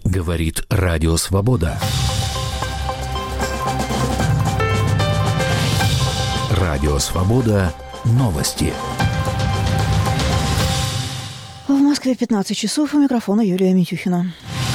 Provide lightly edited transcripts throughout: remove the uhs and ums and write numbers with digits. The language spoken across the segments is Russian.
Говорит Радио Свобода. Радио Свобода. Новости. В Москве 15 часов. У микрофона Юлия Митюхина.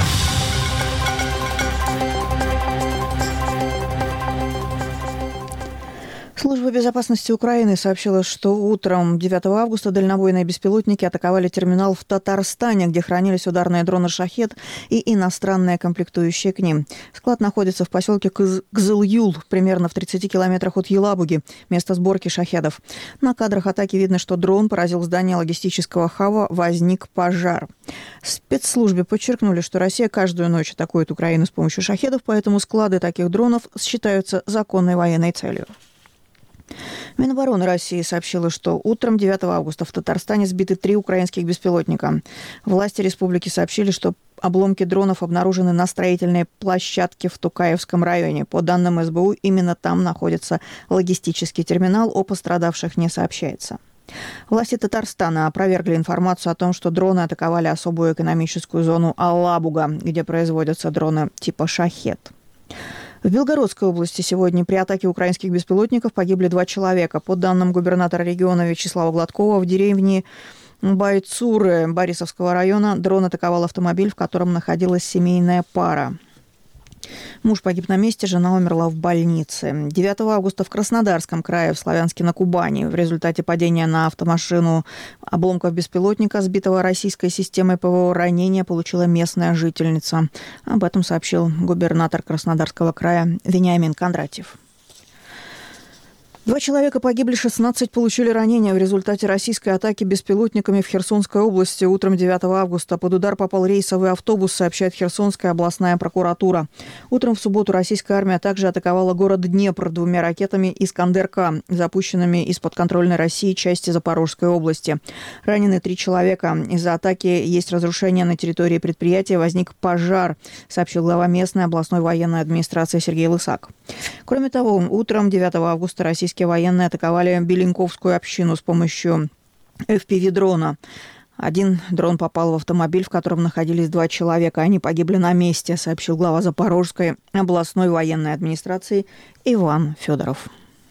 Служба безопасности Украины сообщила, что утром 9 августа дальнобойные беспилотники атаковали терминал в Татарстане, где хранились ударные дроны «Шахед» и иностранные комплектующие к ним. Склад находится в поселке Кызыл-Юл, примерно в 30 километрах от Елабуги, место сборки «Шахедов». На кадрах атаки видно, что дрон поразил здание логистического хаба, возник пожар. В спецслужбе подчеркнули, что Россия каждую ночь атакует Украину с помощью «Шахедов», поэтому склады таких дронов считаются законной военной целью. Минобороны России сообщила, что утром 9 августа в Татарстане сбиты 3 украинских беспилотника. Власти республики сообщили, что обломки дронов обнаружены на строительной площадке в Тукаевском районе. По данным СБУ, именно там находится логистический терминал, о пострадавших не сообщается. Власти Татарстана опровергли информацию о том, что дроны атаковали особую экономическую зону Алабуга, где производятся дроны типа «Шахед». В Белгородской области сегодня при атаке украинских беспилотников погибли 2 человека. По данным губернатора региона Вячеслава Гладкова, в деревне Байцуры Борисовского района дрон атаковал автомобиль, в котором находилась семейная пара. Муж погиб на месте, жена умерла в больнице. 9 августа в Краснодарском крае, в Славянске на Кубани, в результате падения на автомашину обломков беспилотника, сбитого российской системой ПВО, ранение получила местная жительница. Об этом сообщил губернатор Краснодарского края Вениамин Кондратьев. 2 человека погибли, 16 получили ранения в результате российской атаки беспилотниками в Херсонской области. Утром 9 августа под удар попал рейсовый автобус, сообщает Херсонская областная прокуратура. Утром в субботу российская армия также атаковала город Днепр 2 ракетами «Искандер-К», запущенными из подконтрольной России части Запорожской области. Ранены 3 человека. Из-за атаки есть разрушения на территории предприятия, возник пожар, сообщил глава местной областной военной администрации Сергей Лысак. Кроме того, утром 9 августа российские военные атаковали Беленковскую общину с помощью FPV-дрона. 1 дрон попал в автомобиль, в котором находились 2 человека. Они погибли на месте, сообщил глава Запорожской областной военной администрации Иван Федоров.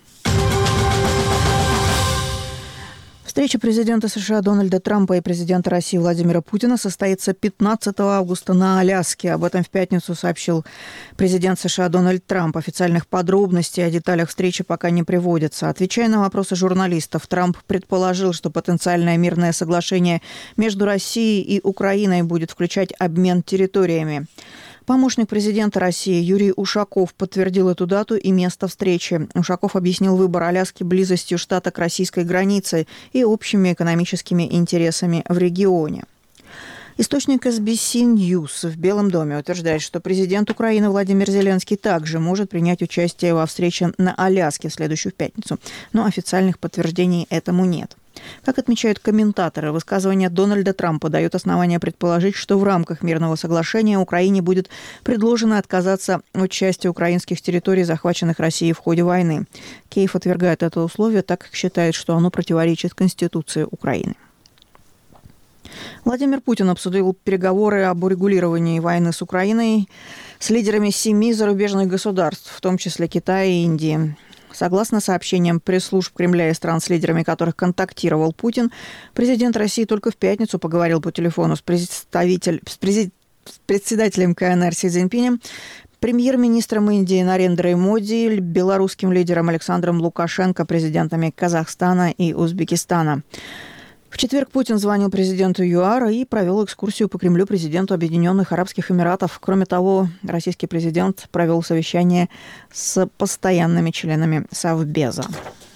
Встреча президента США Дональда Трампа и президента России Владимира Путина состоится 15 августа на Аляске. Об этом в пятницу сообщил президент США Дональд Трамп. Официальных подробностей о деталях встречи пока не приводится. Отвечая на вопросы журналистов, Трамп предположил, что потенциальное мирное соглашение между Россией и Украиной будет включать обмен территориями. Помощник президента России Юрий Ушаков подтвердил эту дату и место встречи. Ушаков объяснил выбор Аляски близостью штата к российской границе и общими экономическими интересами в регионе. Источник SBC News в Белом доме утверждает, что президент Украины Владимир Зеленский также может принять участие во встрече на Аляске в следующую пятницу, но официальных подтверждений этому нет. Как отмечают комментаторы, высказывание Дональда Трампа дает основание предположить, что в рамках мирного соглашения Украине будет предложено отказаться от части украинских территорий, захваченных Россией в ходе войны. Киев отвергает это условие, так как считает, что оно противоречит Конституции Украины. Владимир Путин обсудил переговоры об урегулировании войны с Украиной с лидерами 7 зарубежных государств, в том числе Китая и Индии. Согласно сообщениям пресс-служб Кремля и стран, с лидерами которых контактировал Путин, президент России только в пятницу поговорил по телефону с председателем КНР Си Цзиньпинем, премьер-министром Индии Нарендрой Моди, белорусским лидером Александром Лукашенко, президентами Казахстана и Узбекистана. В четверг Путин звонил президенту ЮАР и провел экскурсию по Кремлю президенту Объединенных Арабских Эмиратов. Кроме того, российский президент провел совещание с постоянными членами Совбеза.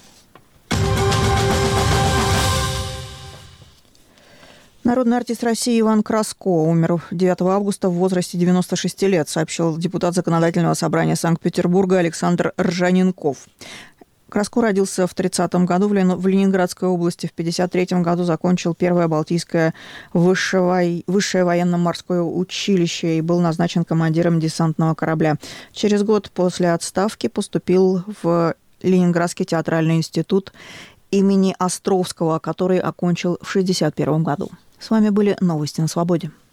Народный артист России Иван Краско умер 9 августа в возрасте 96 лет, сообщил депутат Законодательного собрания Санкт-Петербурга Александр Ржаненков. Краско родился в 30-м году в Ленинградской области. В 53-м году закончил Первое Балтийское высшее военно-морское училище и был назначен командиром десантного корабля. Через год после отставки поступил в Ленинградский театральный институт имени Островского, который окончил в 1961 году. С вами были новости на Свободе.